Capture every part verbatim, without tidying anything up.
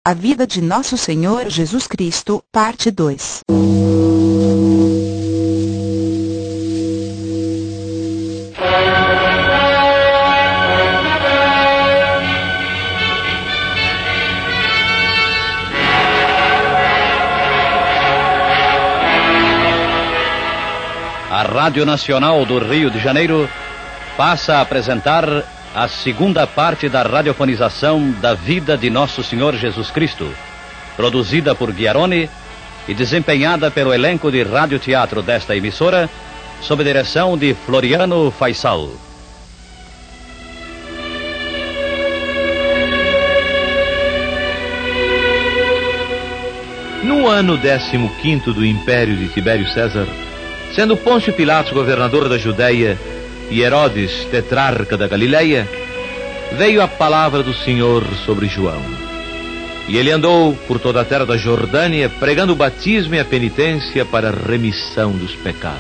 A vida de Nosso Senhor Jesus Cristo, parte dois. A Rádio Nacional do Rio de Janeiro passa a apresentar a segunda parte da radiofonização da vida de Nosso Senhor Jesus Cristo, produzida por Guiarone e desempenhada pelo elenco de radioteatro desta emissora, sob direção de Floriano Faisal. No ano décimo quinto do Império de Tibério César, sendo Pôncio Pilatos governador da Judéia e Herodes tetrarca da Galileia, veio a palavra do Senhor sobre João. E ele andou por toda a terra da Jordânia, pregando o batismo e a penitência para a remissão dos pecados.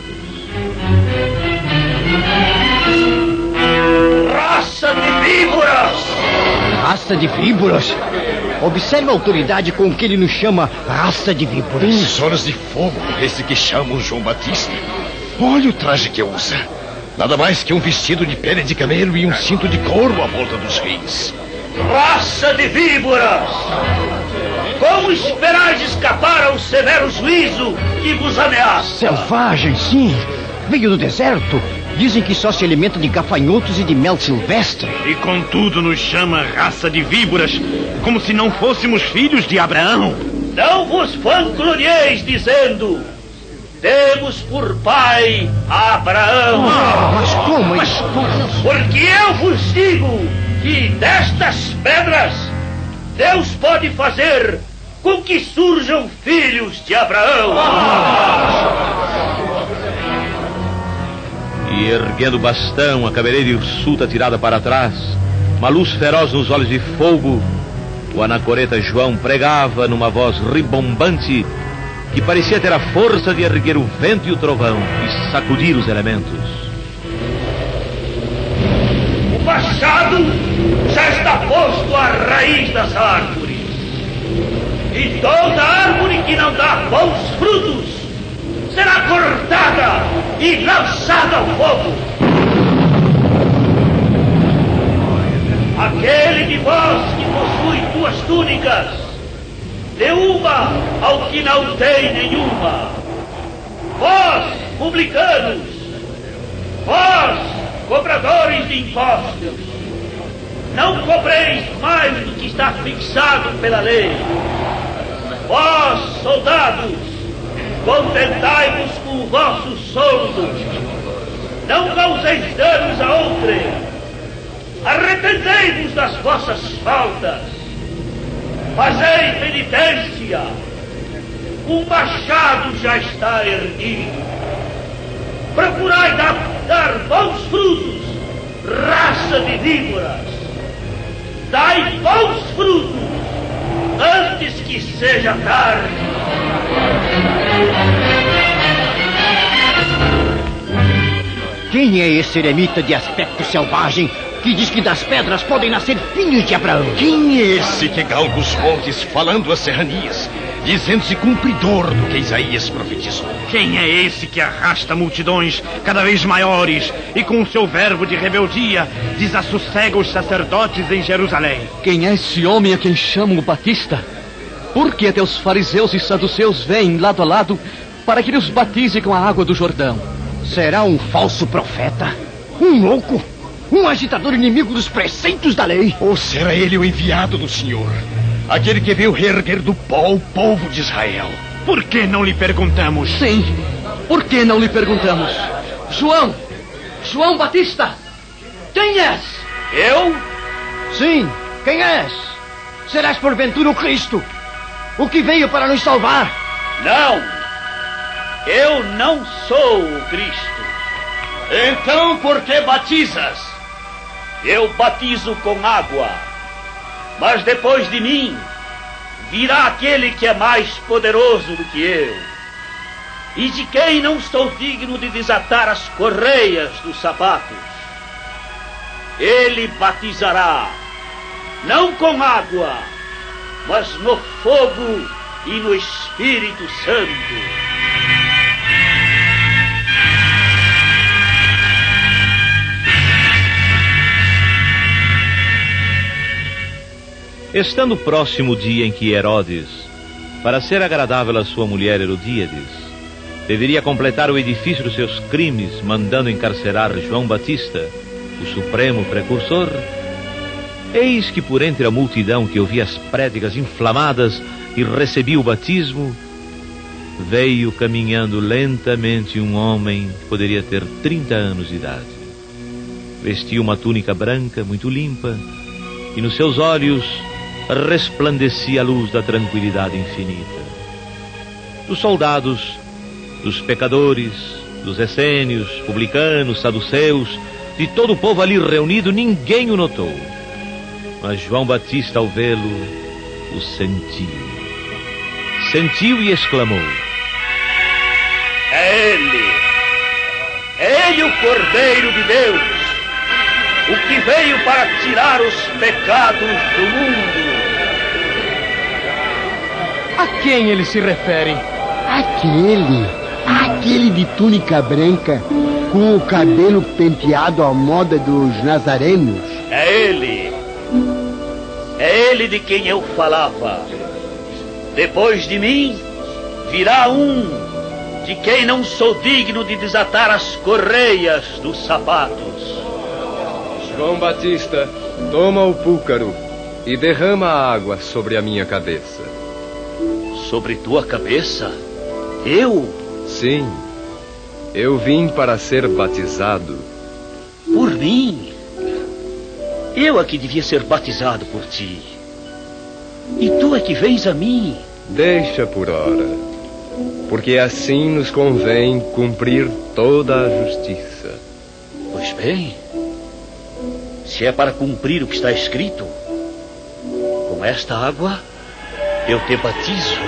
Raça de víboras! Raça de víboras? Observe a autoridade com que ele nos chama raça de víboras. Tesoras de fogo, esse que chamam João Batista. Olha o traje que usa. Nada mais que um vestido de pele de camelo e um cinto de couro à volta dos reis. Raça de víboras! Como esperais escapar ao severo juízo que vos ameaça? Selvagem, sim. Veio do deserto. Dizem que só se alimenta de gafanhotos e de mel silvestre. E contudo nos chama raça de víboras, como se não fôssemos filhos de Abraão. Não vos vanglorieis dizendo: temos por pai Abraão. Ah, mas como? Mas porque eu vos digo que destas pedras Deus pode fazer com que surjam filhos de Abraão. Ah. E erguendo o bastão, a cabeleira hirsuta tirada para trás, uma luz feroz nos olhos de fogo, o anacoreta João pregava numa voz ribombante que parecia ter a força de erguer o vento e o trovão e sacudir os elementos. O machado já está posto à raiz das árvores, e toda árvore que não dá bons frutos será cortada e lançada ao fogo. Aquele de vós que possui duas túnicas, dê uma ao que não tem nenhuma. Vós, publicanos, vós, cobradores de impostos, não cobreis mais do que está fixado pela lei. Vós, soldados, contentai-vos com o vosso soldo. Não causeis danos a outrem. Arrependei-vos das vossas faltas. Fazei penitência. O machado já está erguido. Procurai dar, dar bons frutos, raça de víboras. Dai bons frutos antes que seja tarde. Quem é esse eremita de aspecto selvagem que diz que das pedras podem nascer filhos de Abraão? Quem é esse que galga os montes falando as serranias, dizendo-se cumpridor do que Isaías profetizou? Quem é esse que arrasta multidões cada vez maiores e com o seu verbo de rebeldia desassossega os sacerdotes em Jerusalém? Quem é esse homem a quem chamam o Batista? Por que até os fariseus e saduceus vêm lado a lado para que ele os batize com a água do Jordão? Será um falso profeta? Um louco? Um agitador inimigo dos preceitos da lei? Ou será ele o enviado do Senhor? Aquele que veio reerguer do pó o povo de Israel? Por que não lhe perguntamos? Sim, por que não lhe perguntamos? João! João Batista! Quem és? Eu? Sim, quem és? Serás porventura o Cristo, o que veio para nos salvar? Não! Eu não sou o Cristo. Então por que batizas? Eu batizo com água, mas depois de mim virá aquele que é mais poderoso do que eu, e de quem não estou digno de desatar as correias dos sapatos. Ele batizará, não com água, mas no fogo e no Espírito Santo. Estando próximo o dia em que Herodes, para ser agradável à sua mulher Herodíades, deveria completar o edifício dos seus crimes, mandando encarcerar João Batista, o supremo precursor, eis que por entre a multidão que ouvia as prédicas inflamadas e recebia o batismo, veio caminhando lentamente um homem que poderia ter trinta anos de idade. Vestia uma túnica branca, muito limpa, e nos seus olhos resplandecia a luz da tranquilidade infinita. Dos soldados, dos pecadores, dos essênios, publicanos, saduceus, de todo o povo ali reunido, ninguém o notou. Mas João Batista, ao vê-lo, o sentiu. Sentiu e exclamou: É ele! É ele o Cordeiro de Deus, o que veio para tirar os pecados do mundo. A quem ele se refere? Aquele, aquele de túnica branca, com o cabelo penteado à moda dos nazarenos. É ele. É ele de quem eu falava. Depois de mim, virá um de quem não sou digno de desatar as correias dos sapatos. João Batista, toma o púlcaro e derrama a água sobre a minha cabeça. Sobre tua cabeça? Eu? Sim, eu vim para ser batizado. Por mim? Eu é que devia ser batizado por ti. E tu é que vens a mim? Deixa por ora, porque assim nos convém cumprir toda a justiça. Pois bem, se é para cumprir o que está escrito, com esta água eu te batizo.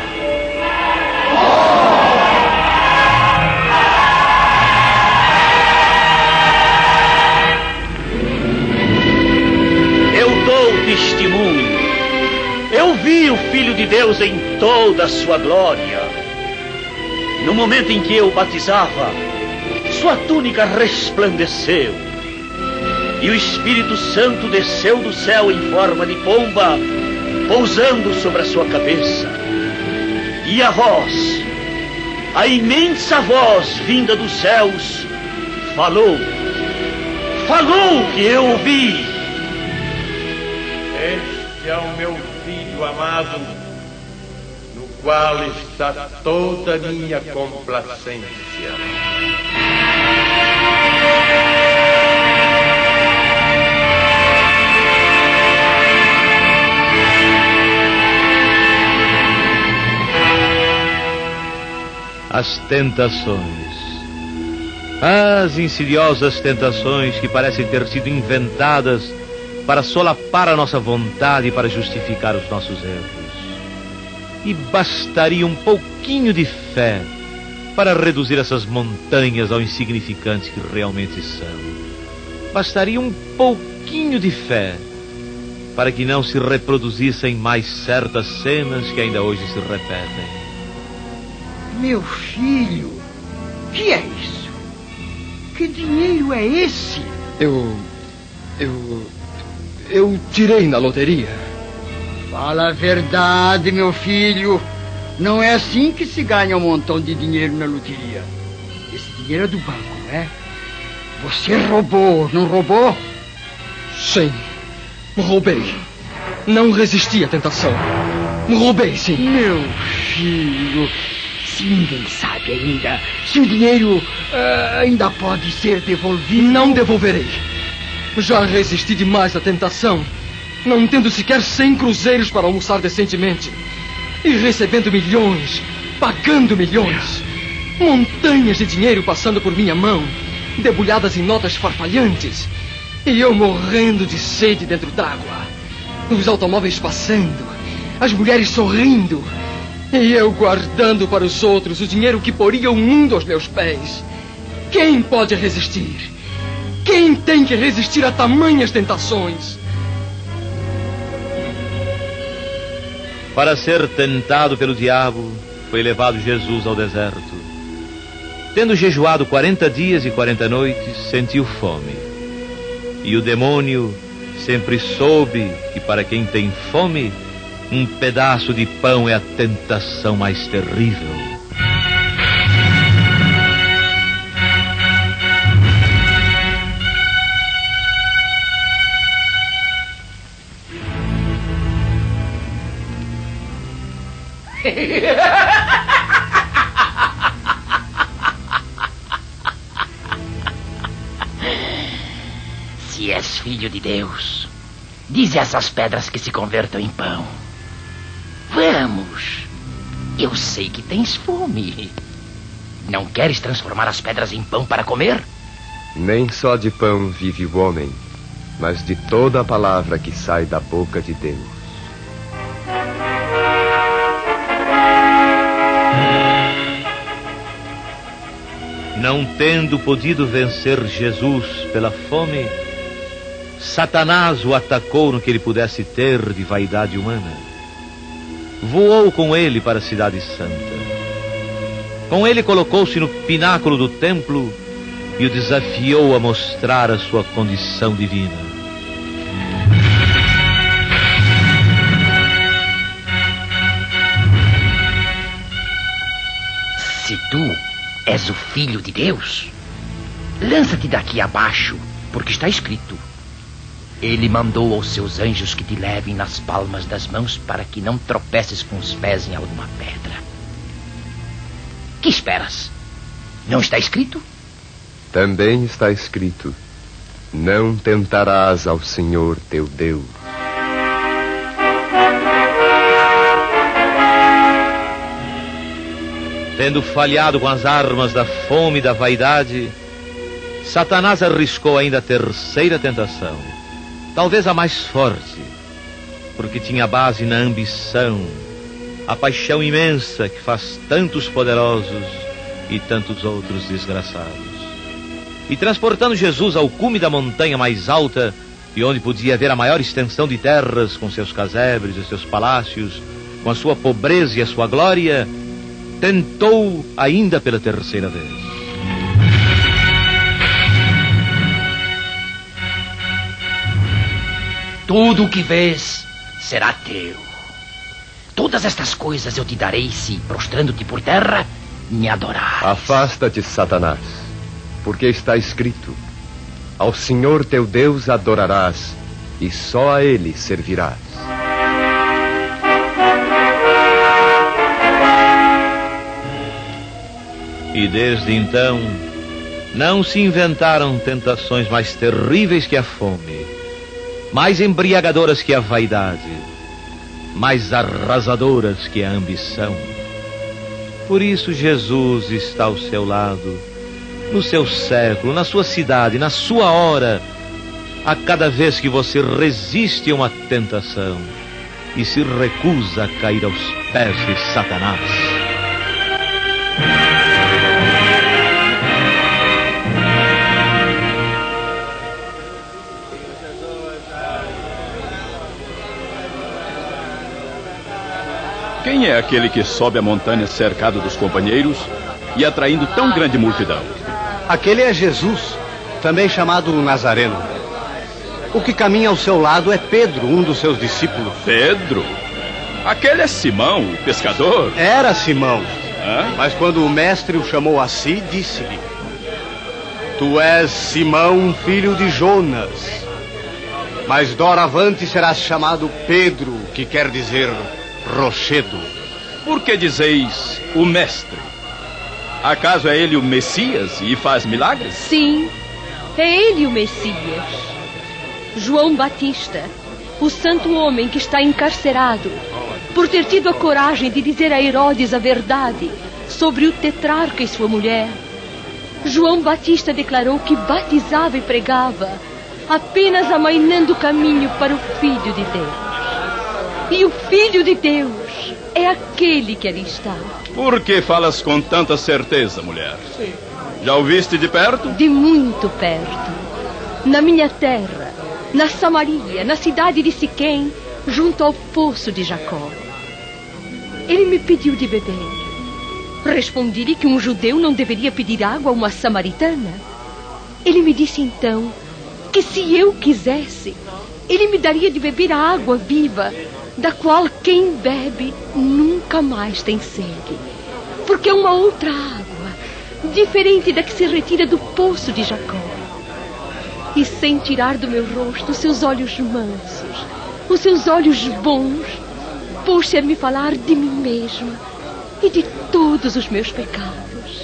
Eu dou testemunho. Eu vi o Filho de Deus em toda a sua glória. No momento em que eu batizava, sua túnica resplandeceu, e o Espírito Santo desceu do céu em forma de pomba, pousando sobre a sua cabeça. E a voz, a imensa voz vinda dos céus, falou, falou que eu ouvi. Este é o meu Filho amado, no qual está toda a minha complacência. As tentações, as insidiosas tentações que parecem ter sido inventadas para solapar a nossa vontade e para justificar os nossos erros. E bastaria um pouquinho de fé para reduzir essas montanhas ao insignificante que realmente são. Bastaria um pouquinho de fé para que não se reproduzissem mais certas cenas que ainda hoje se repetem. Meu filho, que é isso? Que dinheiro é esse? Eu... eu... eu tirei na loteria. Fala a verdade, meu filho. Não é assim que se ganha um montão de dinheiro na loteria. Esse dinheiro é do banco, não é? Você roubou, não roubou? Sim, roubei. Não resisti à tentação. Roubei, sim. Meu filho, se ninguém sabe ainda, se o dinheiro uh, ainda pode ser devolvido... Não devolverei. Já resisti demais à tentação, não tendo sequer cem cruzeiros para almoçar decentemente. E recebendo milhões, pagando milhões. Montanhas de dinheiro passando por minha mão, debulhadas em notas farfalhantes. E eu morrendo de sede dentro d'água. Os automóveis passando, as mulheres sorrindo. E eu guardando para os outros o dinheiro que poria o mundo aos meus pés. Quem pode resistir? Quem tem que resistir a tamanhas tentações? Para ser tentado pelo diabo, foi levado Jesus ao deserto. Tendo jejuado quarenta dias e quarenta noites, sentiu fome. E o demônio sempre soube que para quem tem fome, um pedaço de pão é a tentação mais terrível. Se és filho de Deus, diz a essas pedras que se convertam em pão. Vamos, eu sei que tens fome. Não queres transformar as pedras em pão para comer? Nem só de pão vive o homem, mas de toda a palavra que sai da boca de Deus. Não tendo podido vencer Jesus pela fome, Satanás o atacou no que ele pudesse ter de vaidade humana. Voou com ele para a cidade santa. Com ele colocou-se no pináculo do templo e o desafiou a mostrar a sua condição divina. Se tu és o filho de Deus, lança-te daqui abaixo, porque está escrito: Ele mandou aos seus anjos que te levem nas palmas das mãos para que não tropeces com os pés em alguma pedra. Que esperas? Não está escrito? Também está escrito: Não tentarás ao Senhor teu Deus. Tendo falhado com as armas da fome e da vaidade, Satanás arriscou ainda a terceira tentação, talvez a mais forte, porque tinha base na ambição, a paixão imensa que faz tantos poderosos e tantos outros desgraçados. E transportando Jesus ao cume da montanha mais alta, e onde podia haver a maior extensão de terras, com seus casebres e seus palácios, com a sua pobreza e a sua glória, tentou ainda pela terceira vez. Tudo o que vês será teu. Todas estas coisas eu te darei se, prostrando-te por terra, me adorares. Afasta-te, Satanás, porque está escrito: Ao Senhor teu Deus adorarás, e só a Ele servirás. E desde então, não se inventaram tentações mais terríveis que a fome, mais embriagadoras que a vaidade, mais arrasadoras que a ambição. Por isso Jesus está ao seu lado, no seu século, na sua cidade, na sua hora, a cada vez que você resiste a uma tentação e se recusa a cair aos pés de Satanás. Quem é aquele que sobe a montanha cercado dos companheiros e atraindo tão grande multidão? Aquele é Jesus, também chamado Nazareno. O que caminha ao seu lado é Pedro, um dos seus discípulos. Pedro? Aquele é Simão, o pescador? Era Simão. Hã? Mas quando o mestre o chamou a si, disse-lhe: Tu és Simão, filho de Jonas. Mas doravante serás chamado Pedro, que quer dizer rochedo. Por que dizeis o mestre? Acaso é ele o Messias e faz milagres? Sim, é ele o Messias. João Batista, o santo homem que está encarcerado por ter tido a coragem de dizer a Herodes a verdade sobre o tetrarca e sua mulher. João Batista declarou que batizava e pregava, apenas amainando o caminho para o Filho de Deus. E o Filho de Deus é aquele que ali está. Por que falas com tanta certeza, mulher? Sim. Já o viste de perto? De muito perto. Na minha terra, na Samaria, na cidade de Siquém, junto ao poço de Jacó. Ele me pediu de beber. Respondi-lhe que um judeu não deveria pedir água a uma samaritana. Ele me disse então que se eu quisesse, ele me daria de beber a água viva, da qual quem bebe nunca mais tem sede, porque é uma outra água, diferente da que se retira do poço de Jacó. E sem tirar do meu rosto os seus olhos mansos, os seus olhos bons, pôs-se a me falar de mim mesma e de todos os meus pecados.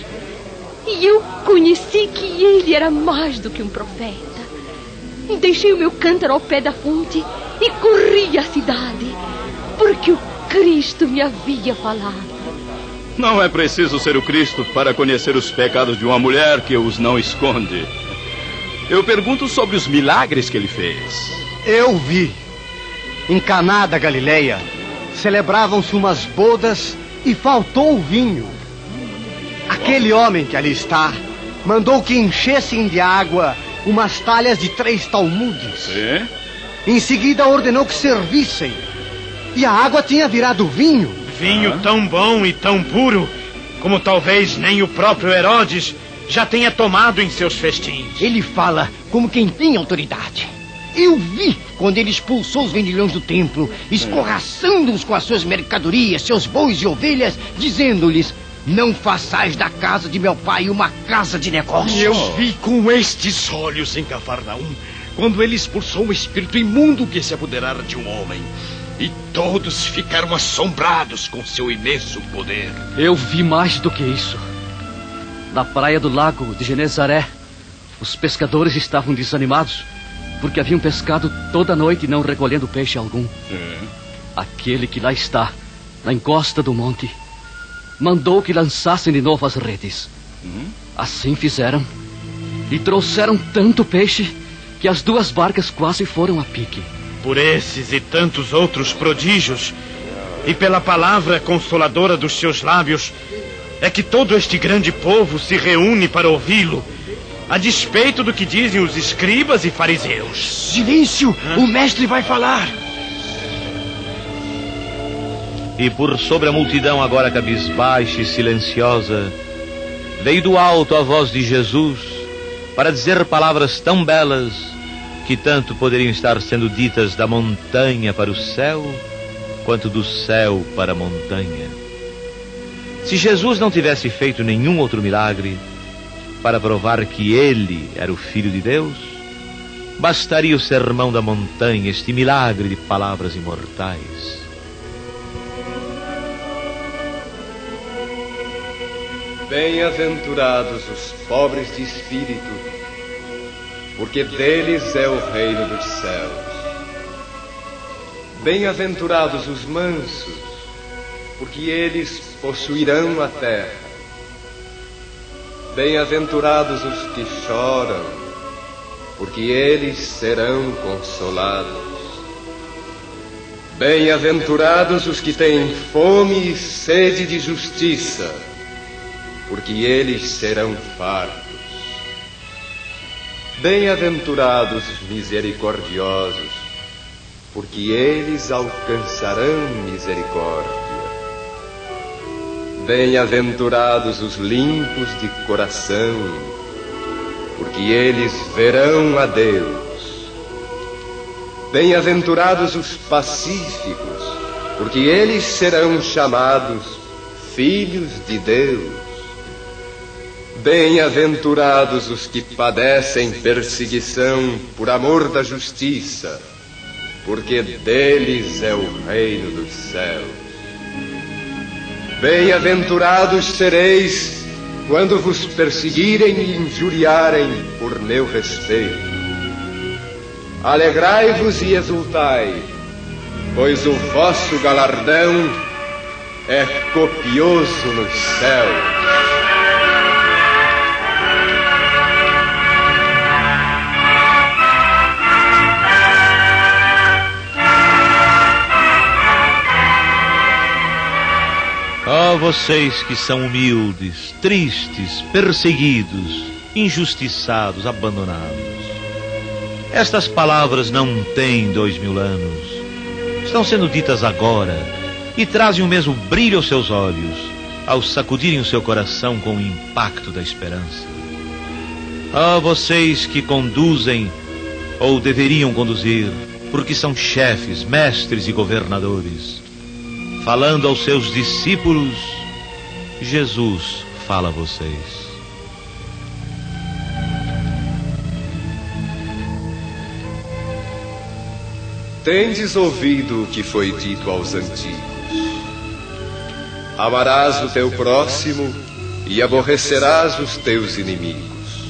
E eu conheci que ele era mais do que um profeta. E deixei o meu cântaro ao pé da fonte e corri à cidade, porque o Cristo me havia falado. Não é preciso ser o Cristo para conhecer os pecados de uma mulher que os não esconde. Eu pergunto sobre os milagres que ele fez. Eu vi. Em Caná da Galileia, celebravam-se umas bodas e faltou o vinho. Aquele homem que ali está mandou que enchessem de água umas talhas de três talmudes. Sim? Em seguida ordenou que servissem. E a água tinha virado vinho. Vinho ah. tão bom e tão puro como talvez nem o próprio Herodes já tenha tomado em seus festins. Ele fala como quem tem autoridade. Eu vi quando ele expulsou os vendilhões do templo, escorraçando-os com as suas mercadorias, seus bois e ovelhas, dizendo-lhes: não façais da casa de meu pai uma casa de negócios. E eu vi com estes olhos em Cafarnaum, quando ele expulsou o espírito imundo que se apoderara de um homem. E todos ficaram assombrados com seu imenso poder. Eu vi mais do que isso. Na praia do lago de Genezaré, os pescadores estavam desanimados, porque haviam pescado toda a noite e não recolhendo peixe algum. É. Aquele que lá está, na encosta do monte, mandou que lançassem de novo as redes. Hum? Assim fizeram. E trouxeram tanto peixe que as duas barcas quase foram a pique. Por esses e tantos outros prodígios, e pela palavra consoladora dos seus lábios, é que todo este grande povo se reúne para ouvi-lo, a despeito do que dizem os escribas e fariseus. Silêncio! Hã? O mestre vai falar! E por sobre a multidão, agora cabisbaixa e silenciosa, veio do alto a voz de Jesus para dizer palavras tão belas que tanto poderiam estar sendo ditas da montanha para o céu, quanto do céu para a montanha. Se Jesus não tivesse feito nenhum outro milagre para provar que ele era o Filho de Deus, bastaria o sermão da montanha, este milagre de palavras imortais. Bem-aventurados os pobres de espírito, porque deles é o reino dos céus. Bem-aventurados os mansos, porque eles possuirão a terra. Bem-aventurados os que choram, porque eles serão consolados. Bem-aventurados os que têm fome e sede de justiça, porque eles serão fartos. Bem-aventurados os misericordiosos, porque eles alcançarão misericórdia. Bem-aventurados os limpos de coração, porque eles verão a Deus. Bem-aventurados os pacíficos, porque eles serão chamados filhos de Deus. Bem-aventurados os que padecem perseguição por amor da justiça, porque deles é o reino dos céus. Bem-aventurados sereis quando vos perseguirem e injuriarem por meu respeito. Alegrai-vos e exultai, pois o vosso galardão é copioso nos céus. Ó oh, vocês que são humildes, tristes, perseguidos, injustiçados, abandonados. Estas palavras não têm dois mil anos. Estão sendo ditas agora, e trazem o mesmo brilho aos seus olhos, ao sacudirem o seu coração com o impacto da esperança. Ah, vocês que conduzem, ou deveriam conduzir, porque são chefes, mestres e governadores, falando aos seus discípulos, Jesus fala a vocês. Tendes ouvido o que foi dito aos antigos: amarás o teu próximo e aborrecerás os teus inimigos.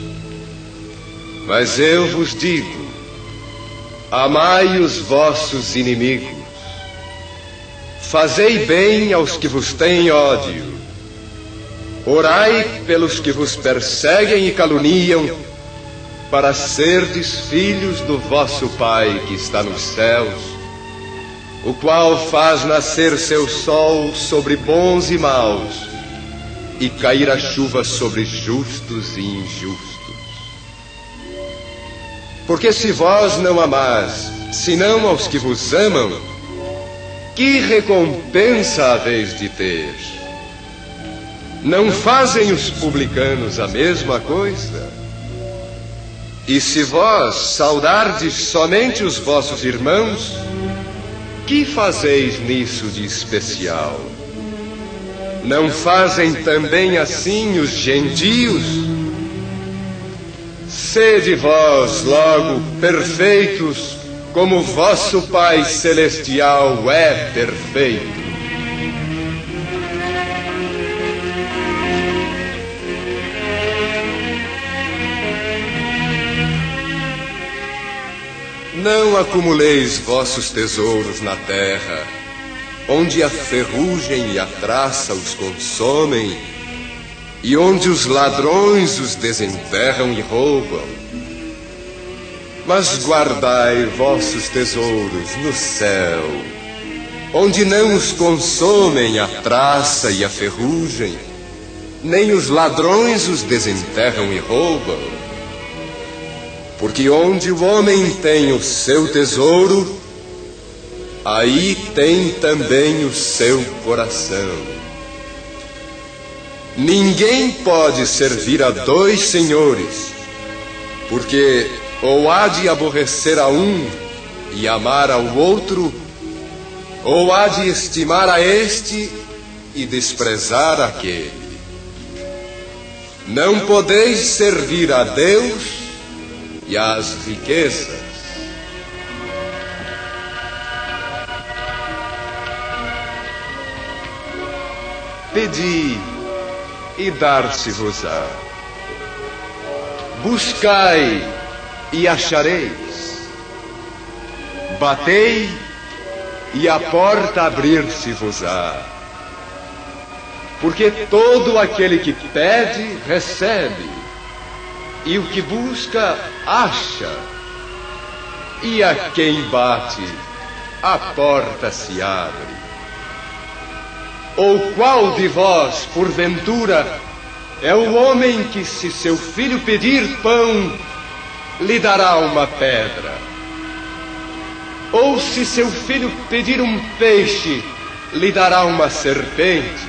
Mas eu vos digo: amai os vossos inimigos, fazei bem aos que vos têm ódio, orai pelos que vos perseguem e caluniam, para serdes filhos do vosso Pai que está nos céus, o qual faz nascer seu sol sobre bons e maus, e cair a chuva sobre justos e injustos. Porque se vós não amais, senão aos que vos amam, que recompensa haveis de ter? Não fazem os publicanos a mesma coisa? E se vós saudardes somente os vossos irmãos, que fazeis nisso de especial? Não fazem também assim os gentios? Sede vós logo perfeitos, como vosso Pai Celestial é perfeito. Não acumuleis vossos tesouros na terra, onde a ferrugem e a traça os consomem, e onde os ladrões os desenterram e roubam. Mas guardai vossos tesouros no céu, onde não os consomem a traça e a ferrugem, nem os ladrões os desenterram e roubam. Porque onde o homem tem o seu tesouro, aí tem também o seu coração. Ninguém pode servir a dois senhores, porque ou há de aborrecer a um e amar ao outro, ou há de estimar a este e desprezar aquele. Não podeis servir a Deus e as riquezas. Pedi e dar-se-vos-á. Buscai e achareis. Batei e a porta abrir-se-vos-á. Porque todo aquele que pede, recebe. E o que busca, acha. E a quem bate, a porta se abre. Ou qual de vós, porventura, é o homem que, se seu filho pedir pão, lhe dará uma pedra? Ou se seu filho pedir um peixe, lhe dará uma serpente?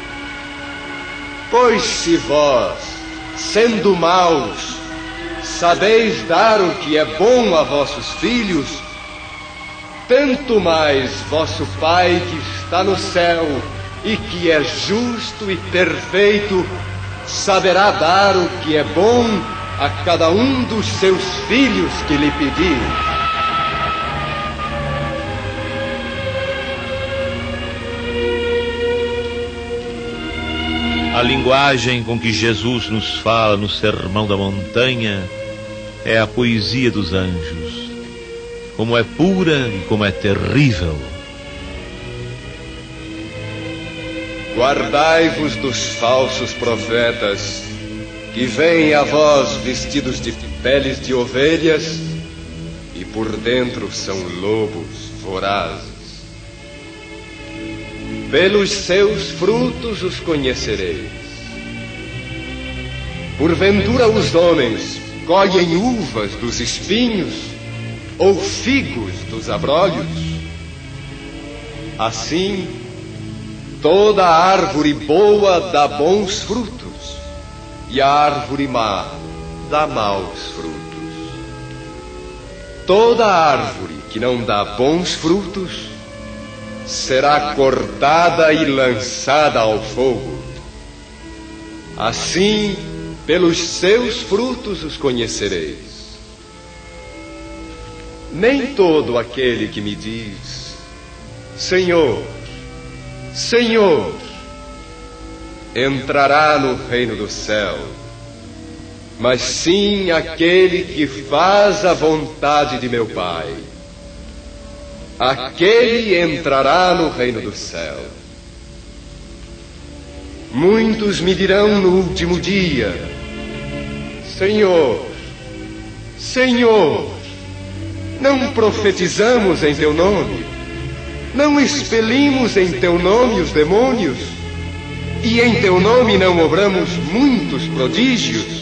Pois se vós, sendo maus, sabeis dar o que é bom a vossos filhos, tanto mais vosso Pai que está no céu e que é justo e perfeito, saberá dar o que é bom a cada um dos seus filhos que lhe pedir. A linguagem com que Jesus nos fala no Sermão da Montanha é a poesia dos anjos, como é pura e como é terrível. Guardai-vos dos falsos profetas, que vêm a vós vestidos de peles de ovelhas, e por dentro são lobos vorazes. Pelos seus frutos os conhecereis. Porventura os homens colhem uvas dos espinhos ou figos dos abrolhos? Assim, toda árvore boa dá bons frutos, e a árvore má dá maus frutos. Toda árvore que não dá bons frutos será cortada e lançada ao fogo. Assim, pelos seus frutos os conhecereis. Nem todo aquele que me diz, Senhor, Senhor, entrará no reino do céu, mas sim aquele que faz a vontade de meu Pai. Aquele entrará no reino do céu. Muitos me dirão no último dia, Senhor, Senhor, não profetizamos em teu nome? Não expelimos em teu nome os demônios? E em teu nome não obramos muitos prodígios?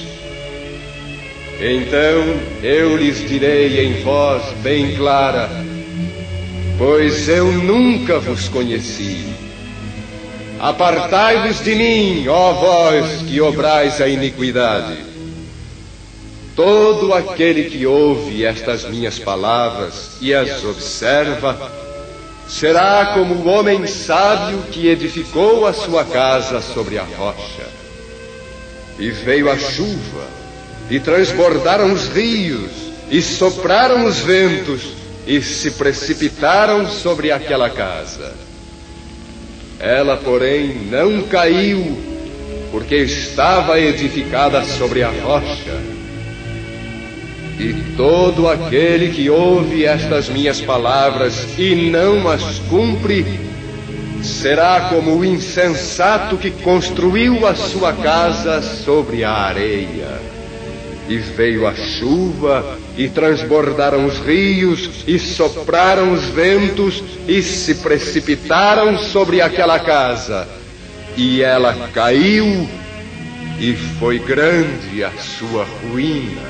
Então eu lhes direi em voz bem clara, pois eu nunca vos conheci. Apartai-vos de mim, ó vós que obrais a iniquidade. Todo aquele que ouve estas minhas palavras e as observa, será como o homem sábio que edificou a sua casa sobre a rocha. E veio a chuva, e transbordaram os rios, e sopraram os ventos, e se precipitaram sobre aquela casa. Ela, porém, não caiu, porque estava edificada sobre a rocha. E todo aquele que ouve estas minhas palavras e não as cumpre, será como o insensato que construiu a sua casa sobre a areia. E veio a chuva, e transbordaram os rios, e sopraram os ventos, e se precipitaram sobre aquela casa. E ela caiu, e foi grande a sua ruína.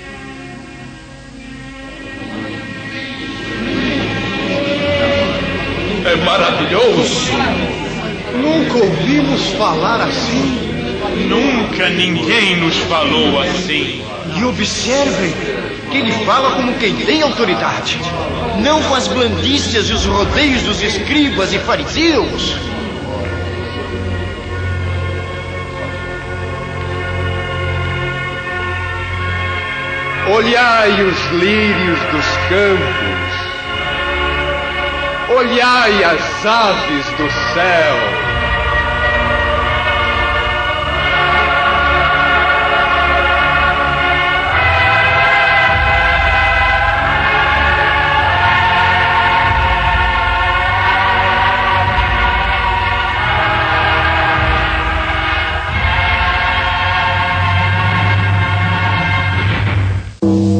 É maravilhoso! Nunca ouvimos falar assim. Nunca ninguém nos falou assim. E observem que ele fala como quem tem autoridade, não com as blandícias e os rodeios dos escribas e fariseus. Olhai os lírios dos campos, olhai as aves do céu. Thank you.